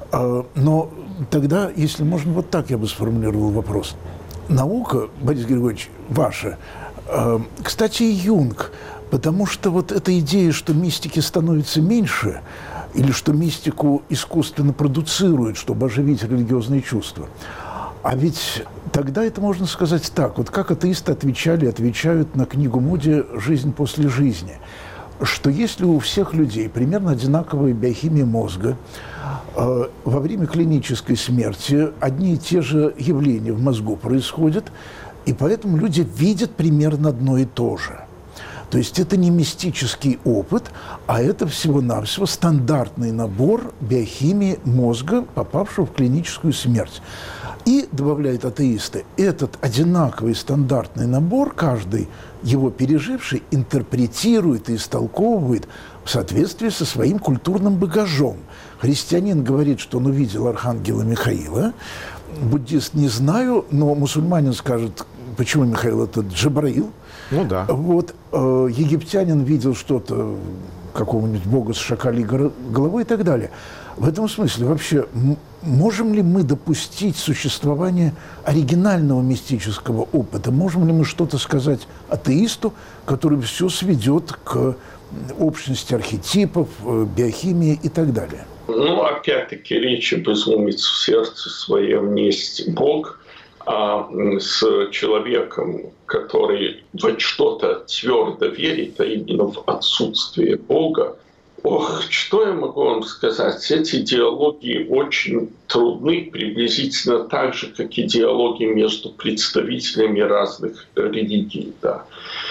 Но тогда, если можно, вот так я бы сформулировал вопрос. Наука, Борис Григорьевич, ваша. Кстати, Юнг, потому что вот эта идея, что мистики становится меньше, или что мистику искусственно продуцируют, чтобы оживить религиозные чувства. А ведь тогда это можно сказать так, вот как атеисты отвечали, отвечают на книгу Муди «Жизнь после жизни», что если у всех людей примерно одинаковая биохимия мозга, э, во время клинической смерти одни и те же явления в мозгу происходят, и поэтому люди видят примерно одно и то же. То есть это не мистический опыт, а это всего-навсего стандартный набор биохимии мозга, попавшего в клиническую смерть. И, добавляют атеисты, этот одинаковый стандартный набор, каждый его переживший, интерпретирует и истолковывает в соответствии со своим культурным багажом. Христианин говорит, что он увидел архангела Михаила, буддист не знаю, но мусульманин скажет, почему Михаил, это Джабраил. Ну да. Вот, э, египтянин видел что-то какого-нибудь бога с шакалей головой и так далее. В этом смысле вообще можем ли мы допустить существование оригинального мистического опыта? Можем ли мы что-то сказать атеисту, который все сведет к общности архетипов, биохимии и так далее? Ну, опять-таки, речь об изумец в сердце своем есть Бог, а с человеком, который во что-то твердо верит, а именно в отсутствие Бога, ох, что я могу вам сказать? Эти диалоги очень трудны, приблизительно так же, как и диалоги между представителями разных религий. Да.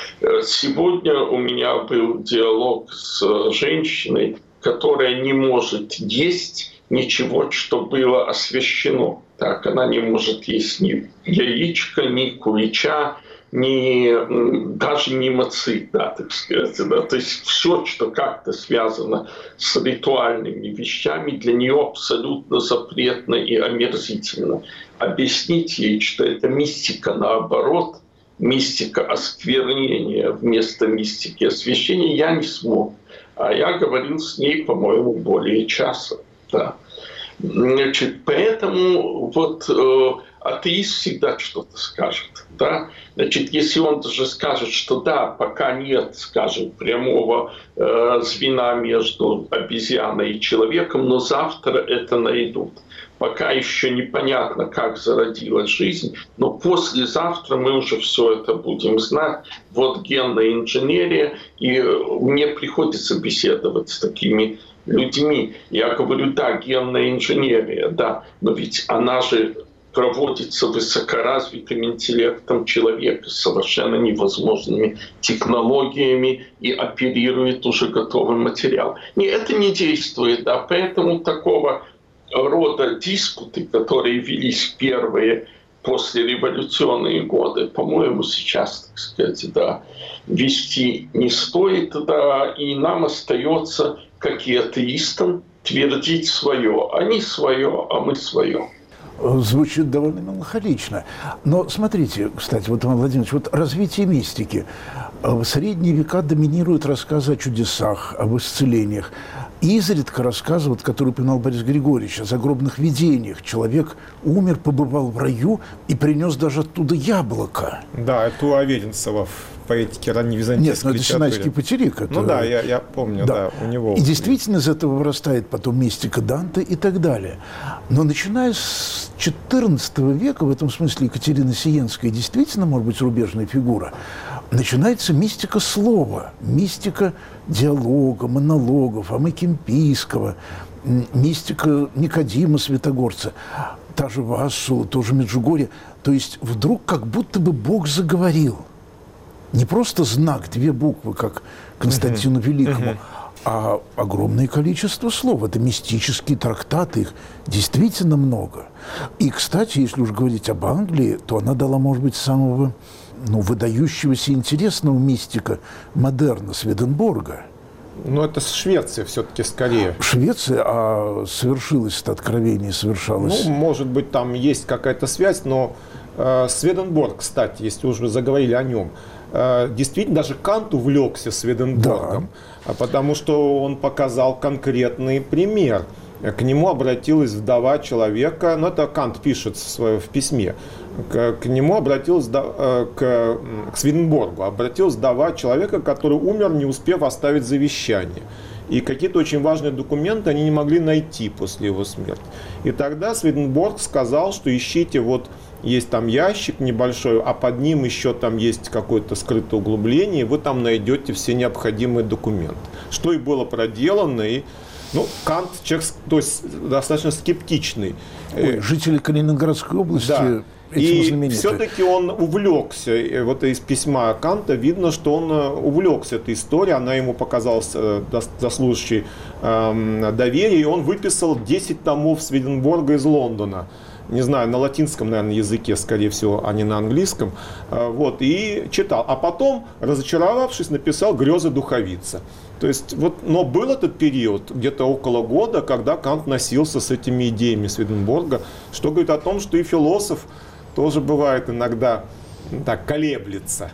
Сегодня у меня был диалог с женщиной, которая не может есть ничего, что было освящено. Так, она не может есть ни яичко, ни кулича, ни, даже не мацы, да, так сказать. Да. То есть все, что как-то связано с ритуальными вещами, для нее абсолютно запретно и омерзительно. Объяснить ей, что это мистика наоборот, мистика осквернения вместо мистики освящения, я не смог. А я говорил с ней, по-моему, более часа. Да. Значит, поэтому вот э, атеист всегда что-то скажет. Да? Значит, если он даже скажет, что да, пока нет, скажем, прямого э, звена между обезьяной и человеком, но завтра это найдут. Пока еще непонятно, как зародилась жизнь, но послезавтра мы уже все это будем знать. Вот генная инженерия, и мне приходится беседовать с такими людьми. Я говорю, да, генная инженерия, да, но ведь она же проводится высокоразвитым интеллектом человека с совершенно невозможными технологиями и оперирует уже готовый материал. И это не действует, да, поэтому такого рода диспуты, которые велись в первые послереволюционные годы, по-моему, сейчас, так сказать, да, вести не стоит, да, и нам остается, как и атеистам, твердить свое. Они свое, а мы свое. Звучит довольно меланхолично. Но смотрите, кстати, вот, Иван Владимирович, вот развитие мистики. В средние века доминируют рассказы о чудесах, об исцелениях. Изредка рассказы, вот, которые упоминал Борис Григорьевич, о загробных видениях. Человек умер, побывал в раю и принес даже оттуда яблоко. Да, это у Аверинцева в поэтике ранневизантийской Нет, ну это Синайский потерик. Это... Ну да, я, я помню, да. да, у него. И действительно из этого вырастает потом мистика Данте и так далее. Но начиная с четырнадцатого века, в этом смысле Екатерина Сиенская действительно может быть рубежная фигура, начинается мистика слова, мистика диалога, монологов, Фомы Кемпийского, мистика Никодима Святогорца, та же Вассула, тоже Меджугорье. То есть вдруг как будто бы Бог заговорил. Не просто знак, две буквы, как Константину uh-huh. Великому, uh-huh. а огромное количество слов. Это мистические трактаты, их действительно много. И, кстати, если уж говорить об Англии, то она дала, может быть, самого ну, выдающегося интересного мистика модерна Сведенборга. Но это Швеция все-таки скорее. Швеция, а совершилось это откровение, совершалось... Ну, может быть, там есть какая-то связь, но э, Сведенборг, кстати, если уже заговорили о нем, э, действительно, даже Кант увлекся Сведенборгом, да. потому что он показал конкретный пример. К нему обратилась вдова человека, ну это Кант пишет в, своем, в письме, к, к нему обратилась, к, к Сведенборгу, обратилась вдова человека, который умер, не успев оставить завещание. И какие-то очень важные документы они не могли найти после его смерти. И тогда Сведенборг сказал, что ищите, вот есть там ящик небольшой, а под ним еще там есть какое-то скрытое углубление, и вы там найдете все необходимые документы. Что и было проделано, и ну, Кант человек, то есть, достаточно скептичный. Ой, жители Калининградской области да. этим И знамениты. все-таки он увлекся. Вот из письма Канта видно, что он увлекся этой историей. Она ему показалась заслуживающей э, доверия. И он выписал десять томов Сведенборга из Лондона. Не знаю, на латинском, наверное, языке, скорее всего, а не на английском. Вот, и читал. А потом, разочаровавшись, написал «Грезы духовица». То есть, вот, но был этот период, где-то около года, когда Кант носился с этими идеями Сведенборга, что говорит о том, что и философ тоже бывает иногда так колеблется.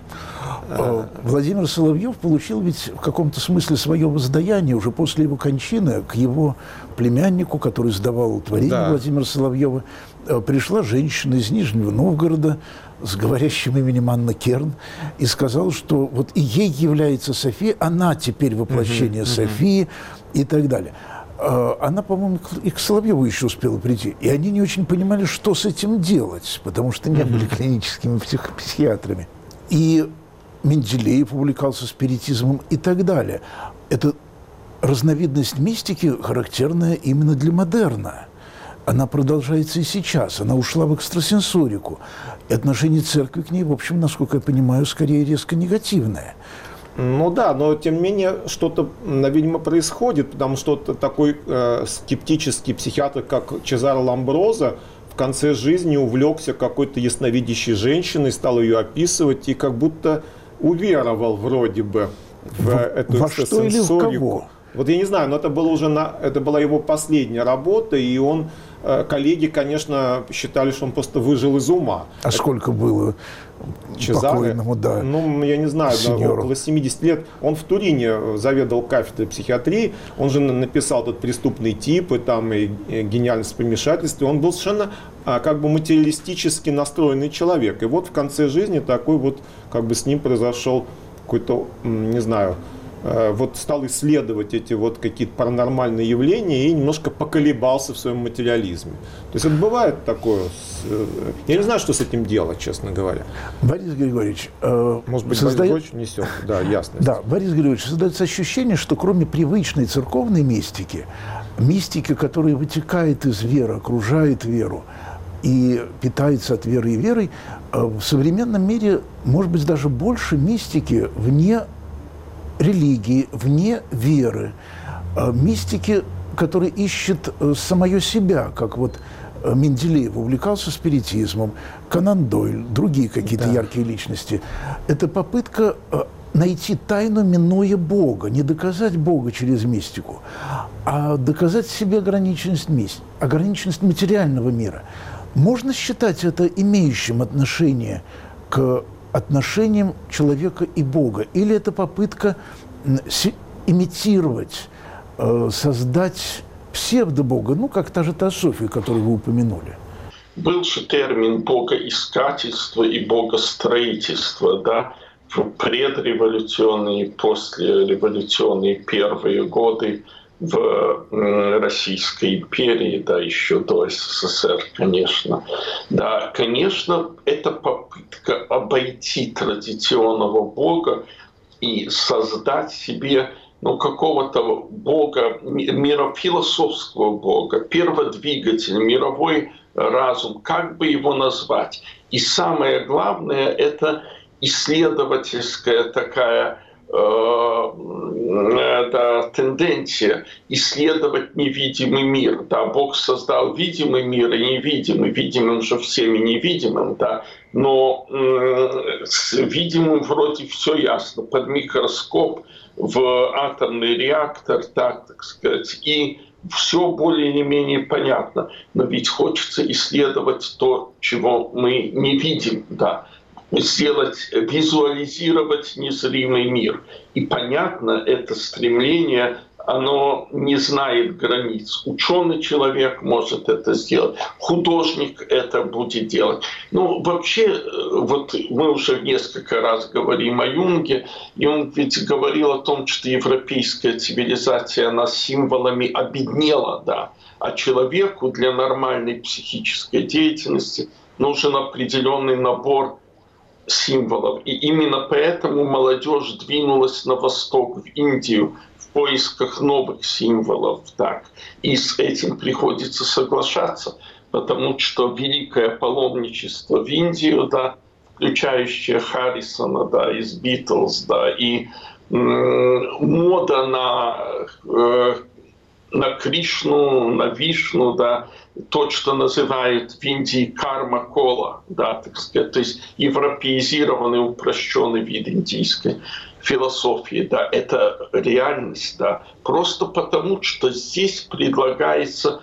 Владимир Соловьев получил ведь в каком-то смысле свое воздаяние уже после его кончины. К его племяннику, который сдавал творение да. Владимира Соловьева, пришла женщина из Нижнего Новгорода с говорящим именем Анна Керн и сказала, что вот и ей является София, она теперь воплощение uh-huh, Софии uh-huh. и так далее. Она, по-моему, и к Соловьеву еще успела прийти. И они не очень понимали, что с этим делать, потому что не были клиническими псих- психиатрами. И Менделеев увлекался спиритизмом и так далее. Это разновидность мистики, характерная именно для модерна. Она продолжается и сейчас. Она ушла в экстрасенсорику. И отношение церкви к ней, в общем, насколько я понимаю, скорее резко негативное. Ну да, но тем не менее что-то, видимо, происходит, потому что такой э, скептический психиатр, как Чезаро Ламброзо, в конце жизни увлекся какой-то ясновидящей женщиной, стал ее описывать и как будто уверовал вроде бы в, в эту экстрасенсорику. Вот я не знаю, но это, было уже на, это была его последняя работа, и он, э, коллеги, конечно, считали, что он просто выжил из ума. А это... сколько было Чезаро? Покойному, да. Ну, я не знаю, да, около семидесяти лет. Он в Турине заведовал кафедрой психиатрии, он же написал этот «Преступный тип» и, там, и «Гениальность в помешательстве». Он был совершенно а, как бы материалистически настроенный человек. И вот в конце жизни такой вот, как бы с ним произошел какой-то, не знаю, вот стал исследовать эти вот какие-то паранормальные явления и немножко поколебался в своем материализме. То есть это бывает такое. Я не знаю, что с этим делать, честно говоря. Борис Григорьевич, может быть, создает... Борис Григорьевич несет, да, ясность. Да, Борис Григорьевич, создается ощущение, что кроме привычной церковной мистики, мистики, которая вытекает из веры, окружает веру и питается от веры и верой, в современном мире может быть даже больше мистики вне религии, вне веры, мистики, который ищет самое себя, как вот Менделеев увлекался спиритизмом, Конан Дойль, другие какие-то да. яркие личности. Это попытка найти тайну, минуя Бога, не доказать Бога через мистику, а доказать себе ограниченность, мист... ограниченность материального мира. Можно считать это имеющим отношение к отношениям человека и Бога? Или это попытка имитировать, создать псевдобога, ну, как та же теософия, которую вы упомянули? Был же термин богоискательство и богостроительство, да, в предреволюционные, послереволюционные первые годы в Российской империи, да, еще до СССР, конечно. Да, конечно, это попытка обойти традиционного бога и создать себе, ну, какого-то бога, мирофилософского бога, перводвигатель, мировой разум, как бы его назвать. И самое главное, это исследовательская такая это тенденция исследовать невидимый мир. Да, Бог создал видимый мир и невидимый. Видимым же всеми невидимым, да. Но э, с видимым вроде все ясно. Под микроскоп, в атомный реактор, так, так сказать, и все более или менее понятно. Но ведь хочется исследовать то, чего мы не видим, да. Сделать, визуализировать незримый мир. И понятно, это стремление, оно не знает границ. Ученый человек может это сделать, художник это будет делать. Ну, вообще, вот мы уже несколько раз говорим о Юнге, и он ведь говорил о том, что европейская цивилизация, она символами обеднела, да, а человеку для нормальной психической деятельности нужен определенный набор символов. И именно поэтому молодежь двинулась на восток, в Индию, в поисках новых символов. Так. И с этим приходится соглашаться, потому что великое паломничество в Индию, да, включающее Харрисона, да, из Битлз, да, и м- мода на, э, на Кришну, на Вишну, да, то, что называют в Индии карма-кола, да, так сказать, то есть европеизированный, упрощенный вид индийской философии, да, это реальность, да, просто потому, что здесь предлагается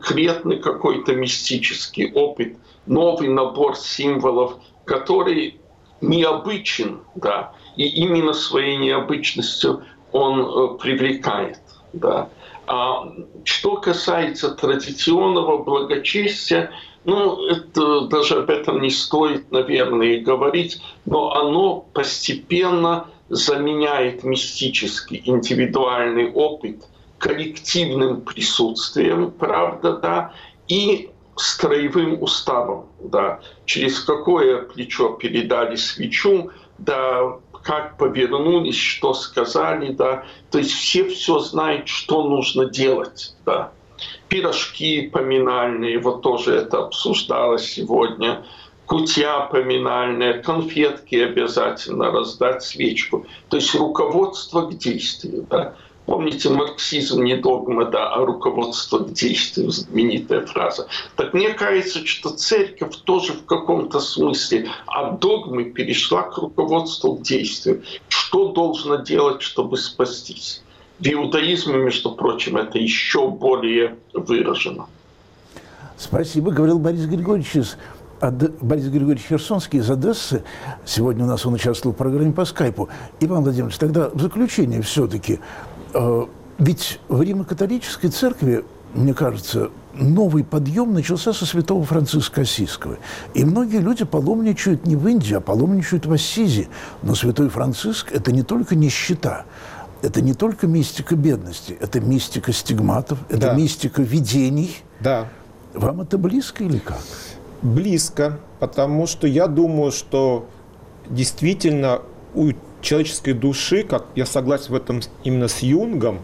конкретный какой-то мистический опыт, новый набор символов, который необычен, да, и именно своей необычностью он привлекает, да. А что касается традиционного благочестия, ну, это, даже об этом не стоит, наверное, говорить, но оно постепенно заменяет мистический индивидуальный опыт коллективным присутствием, правда, да, и строевым уставом, да, через какое плечо передали свечу, да, как повернулись, что сказали, да, то есть все все знают, что нужно делать, да. Пирожки поминальные, вот тоже это обсуждалось сегодня, кутья поминальная, конфетки обязательно раздать, свечку. То есть руководство к действию, да. Помните, марксизм не догма, да, а руководство к действию, знаменитая фраза. Так мне кажется, что церковь тоже в каком-то смысле от догмы перешла к руководству к действию. Что должно делать, чтобы спастись? В иудаизме, между прочим, это еще более выражено. Спасибо, говорил Борис Григорьевич из Борис Григорьевич Херсонский из Одессы. Сегодня у нас он участвовал в программе по скайпу. Иван Владимирович, тогда в заключение все-таки. Ведь в Римо-католической церкви, мне кажется, новый подъем начался со святого Франциска Ассизского. И многие люди паломничают не в Индии, а паломничают в Ассизи. Но святой Франциск – это не только нищета, это не только мистика бедности, это мистика стигматов, это да. мистика видений. Да. Вам это близко или как? Близко, потому что я думаю, что действительно у человеческой души, как я согласен в этом именно с Юнгом,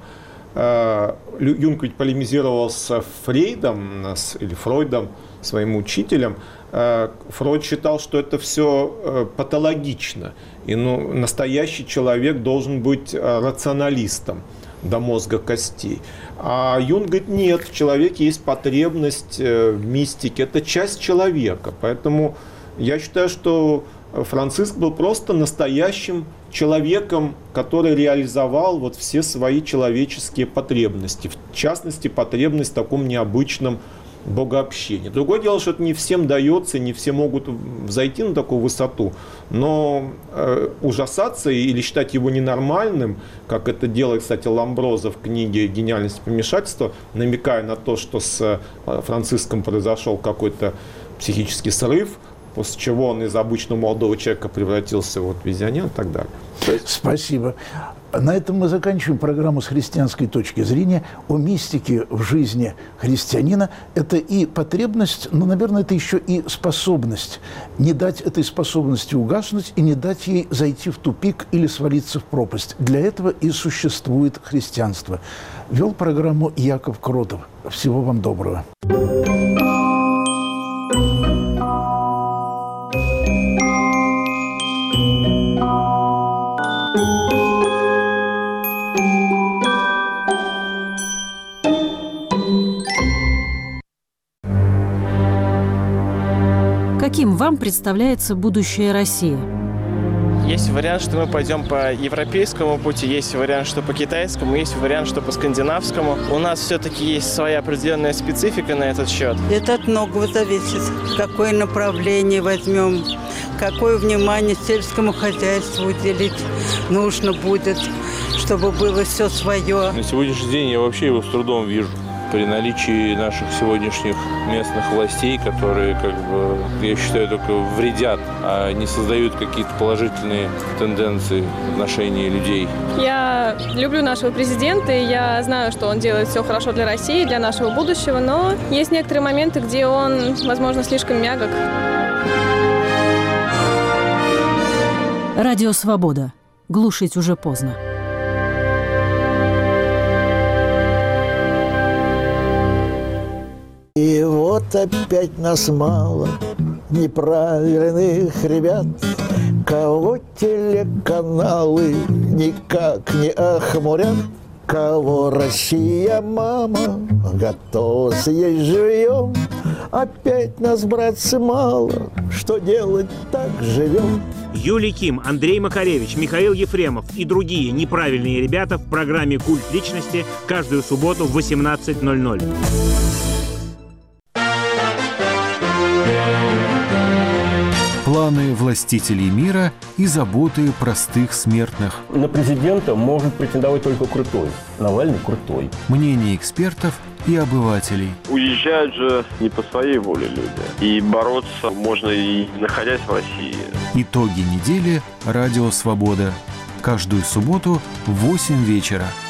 Юнг ведь полемизировал с Фрейдом, или Фройдом, своим учителем. Фройд считал, что это все патологично, и ну, настоящий человек должен быть рационалистом до мозга костей. А Юнг говорит, нет, в человеке есть потребность в мистике, это часть человека. Поэтому я считаю, что Франциск был просто настоящим человеком, который реализовал вот все свои человеческие потребности, в частности, потребность в таком необычном богообщении. Другое дело, что это не всем дается, не все могут взойти на такую высоту, но э, ужасаться или считать его ненормальным, как это делает, кстати, Ламброзо в книге «Гениальность помешательства», намекая на то, что с Франциском произошел какой-то психический срыв, после чего он из обычного молодого человека превратился вот в визионера и так далее. Спасибо. На этом мы заканчиваем программу с христианской точки зрения о мистике в жизни христианина. Это и потребность, но, наверное, это еще и способность. Не дать этой способности угаснуть и не дать ей зайти в тупик или свалиться в пропасть. Для этого и существует христианство. Вел программу Яков Кротов. Всего вам доброго. Каким вам представляется будущее России? Есть вариант, что мы пойдем по европейскому пути, есть вариант, что по китайскому, есть вариант, что по скандинавскому. У нас все-таки есть своя определенная специфика на этот счет. Это от многого зависит. Какое направление возьмем, какое внимание сельскому хозяйству уделить нужно будет, чтобы было все свое. На сегодняшний день я вообще его с трудом вижу. При наличии наших сегодняшних местных властей, которые, как бы, я считаю, только вредят, а не создают какие-то положительные тенденции в отношении людей. Я люблю нашего президента, и я знаю, что он делает все хорошо для России, для нашего будущего, но есть некоторые моменты, где он, возможно, слишком мягок. Радио «Свобода». Глушить уже поздно. И вот опять нас мало неправильных ребят, кого телеканалы никак не охмурят, кого Россия, мама, готова съесть живьем. Опять нас, братцы, мало, что делать, так живем. Юлий Ким, Андрей Макаревич, Михаил Ефремов и другие неправильные ребята в программе «Культ личности» каждую субботу в восемнадцать ноль ноль. План планы властителей мира и заботы простых смертных. На президента может претендовать только крутой. Навальный крутой. Мнения экспертов и обывателей. Уезжают же не по своей воле люди. И бороться можно и находясь в России. Итоги недели. Радио «Свобода». Каждую субботу в восемь вечера.